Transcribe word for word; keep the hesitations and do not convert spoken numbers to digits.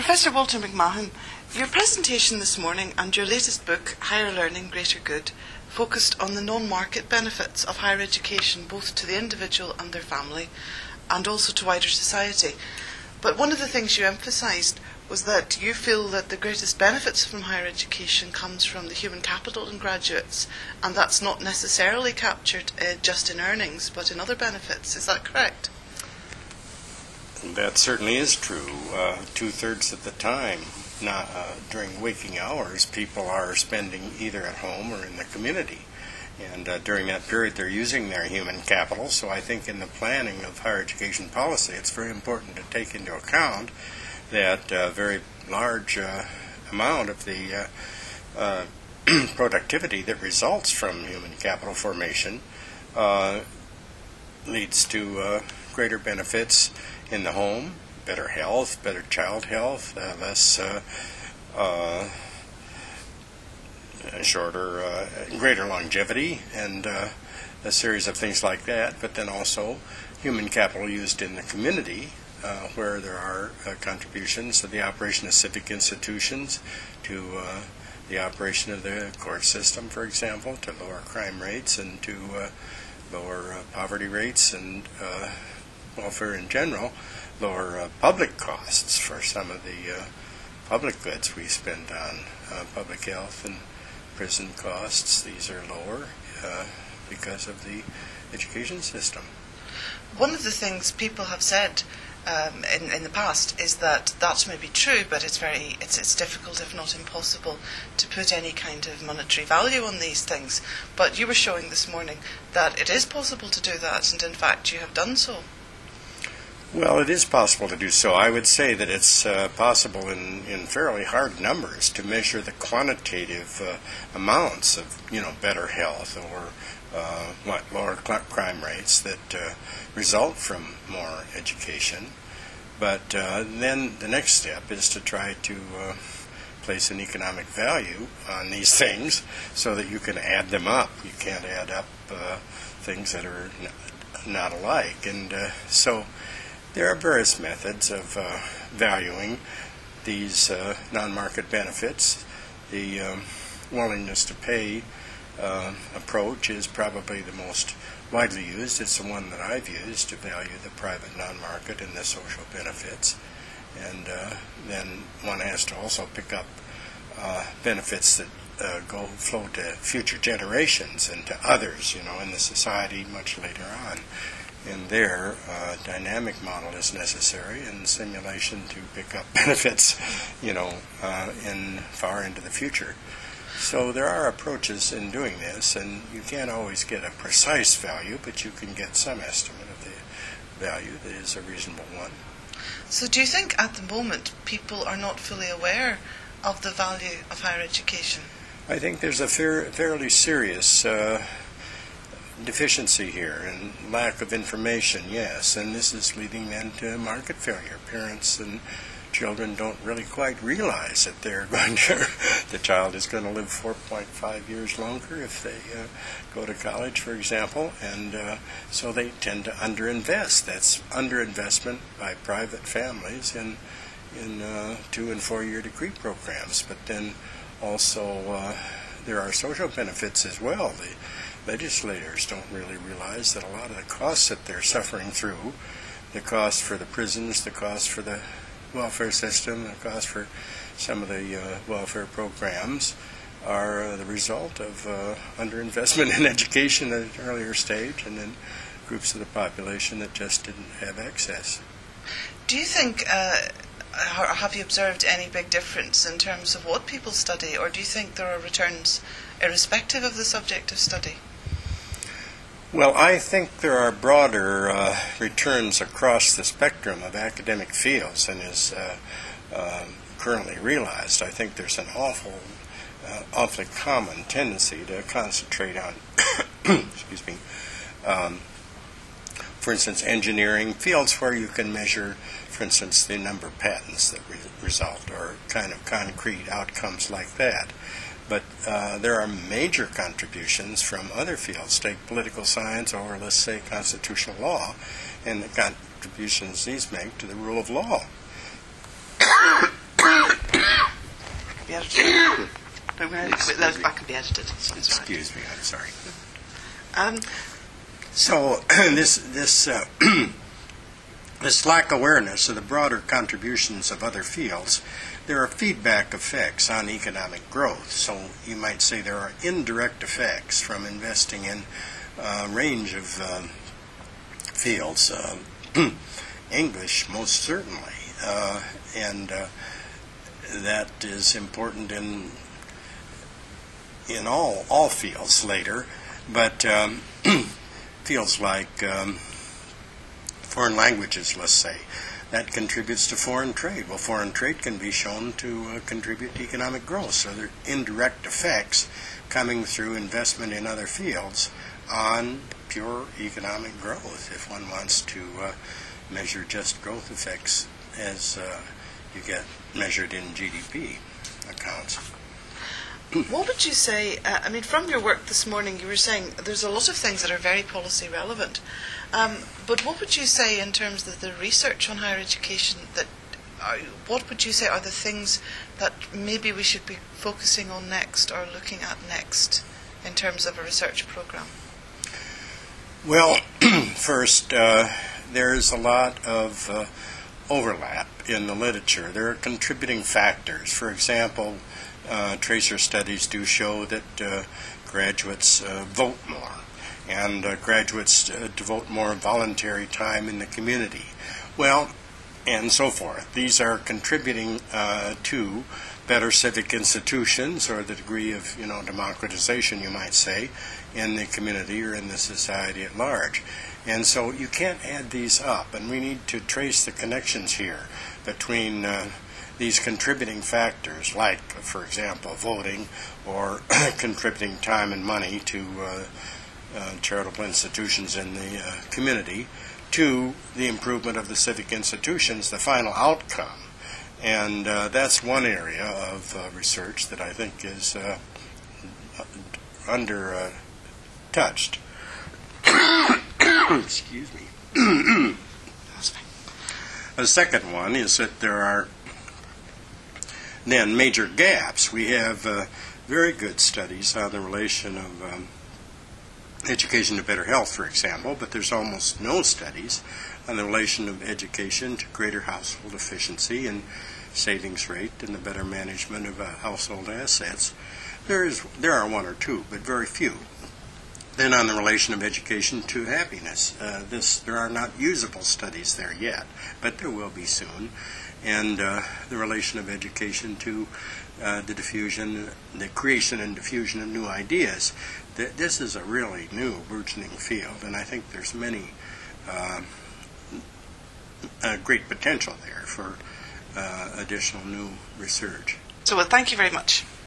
Professor Walter McMahon, your presentation this morning and your latest book, Higher Learning, Greater Good, focused on the non-market benefits of higher education both to the individual and their family and also to wider society. But one of the things you emphasised was that you feel that the greatest benefits from higher education comes from the human capital in graduates, and that's not necessarily captured uh, just in earnings but in other benefits. Is that correct? That certainly is true. Uh, two-thirds of the time, not, uh, during waking hours, people are spending either at home or in the community. And uh, during that period, they're using their human capital. So I think in the planning of higher education policy, it's very important to take into account that uh, very large uh, amount of the uh, uh, productivity that results from human capital formation uh, leads to uh, greater benefits in the home, better health, better child health, uh, less uh, uh, shorter, uh, greater longevity, and uh, a series of things like that. But then also human capital used in the community, uh, where there are uh, contributions to the operation of civic institutions, to uh, the operation of the court system, for example, to lower crime rates and to uh, lower uh, poverty rates and uh, welfare in general, lower uh, public costs for some of the uh, public goods we spend on uh, public health and prison costs. These are lower uh, because of the education system. One of the things people have said um, in, in the past is that that may be true, but it's very it's, it's difficult, if not impossible, to put any kind of monetary value on these things. But you were showing this morning that it is possible to do that, and in fact you have done so. Well, it is possible to do so. I would say that it's uh, possible in, in fairly hard numbers to measure the quantitative uh, amounts of, you know, better health or uh, what, lower crime rates that uh, result from more education. But uh, then the next step is to try to uh, place an economic value on these things so that you can add them up. You can't add up uh, things that are n- not alike. And uh, so there are various methods of uh, valuing these uh, non-market benefits. The um, willingness to pay uh, approach is probably the most widely used. It's the one that I've used to value the private non-market and the social benefits. And uh, then one has to also pick up uh, benefits that uh, go flow to future generations and to others, you know, in the society much later on. And there, uh, dynamic model is necessary and simulation to pick up benefits, you know, uh, in far into the future. So there are approaches in doing this, and you can't always get a precise value, but you can get some estimate of the value that is a reasonable one. So do you think at the moment people are not fully aware of the value of higher education? I think there's a fair, fairly serious uh, deficiency here and lack of information, yes, and this is leading then to market failure. Parents and children don't really quite realize that they're going to, the child is going to live four point five years longer if they uh, go to college, for example, and uh, so they tend to underinvest. That's underinvestment by private families in in uh, two and four year degree programs. But then also uh, there are social benefits as well. The legislators don't really realize that a lot of the costs that they're suffering through, the cost for the prisons, the cost for the welfare system, the cost for some of the uh, welfare programs, are uh, the result of uh, underinvestment in education at an earlier stage, and then groups of the population that just didn't have access. Do you think, uh, or have you observed any big difference in terms of what people study, or do you think there are returns irrespective of the subject of study? Well, I think there are broader uh, returns across the spectrum of academic fields than is uh, uh, currently realized. I think there's an awful, uh, awfully common tendency to concentrate on, excuse me, um, for instance, engineering, fields where you can measure, for instance, the number of patents that re- result, or kind of concrete outcomes like that. But uh, there are major contributions from other fields, take political science or, let's say, constitutional law, and the contributions these make to the rule of law. editor. But we're, Excuse let it me. back and be edited. So it's all right. Excuse me, I'm sorry. Um, So this this uh, this lack awareness of the broader contributions of other fields, there are feedback effects on economic growth. So you might say there are indirect effects from investing in a range of um, fields. Uh, English, most certainly, uh, and uh, that is important in in all all fields later, but um, fields like um, foreign languages, let's say, that contributes to foreign trade. Well, foreign trade can be shown to uh, contribute to economic growth, so there are indirect effects coming through investment in other fields on pure economic growth, if one wants to uh, measure just growth effects as uh, you get measured in G D P accounts. What would you say, uh, I mean, from your work this morning, you were saying there's a lot of things that are very policy relevant, um, but what would you say in terms of the research on higher education, that are, what would you say are the things that maybe we should be focusing on next or looking at next in terms of a research program? Well, first, uh, there's a lot of uh, overlap in the literature. There are contributing factors. For example, Uh, tracer studies do show that uh, graduates uh, vote more, and uh, graduates uh, devote more voluntary time in the community. Well, and so forth. These are contributing uh, to better civic institutions, or the degree of, you know, democratization, you might say, in the community or in the society at large. And so you can't add these up, and we need to trace the connections here between uh, these contributing factors, like, for example, voting or contributing time and money to uh, uh, charitable institutions in the uh, community, to the improvement of the civic institutions, the final outcome. And uh, that's one area of uh, research that I think is uh, under uh, touched. Excuse me. That's fine. The second one is that there are then major gaps. We have uh, very good studies on the relation of um, education to better health, for example, but there's almost no studies on the relation of education to greater household efficiency and savings rate and the better management of uh, household assets. There is there are one or two, but very few. Then on the relation of education to happiness, uh, this there are not usable studies there yet, but there will be soon. And uh, the relation of education to uh, the diffusion, the creation and diffusion of new ideas. Th- this is a really new, burgeoning field, and I think there's many uh, uh, great potential there for uh, additional new research. So, well, thank you very much.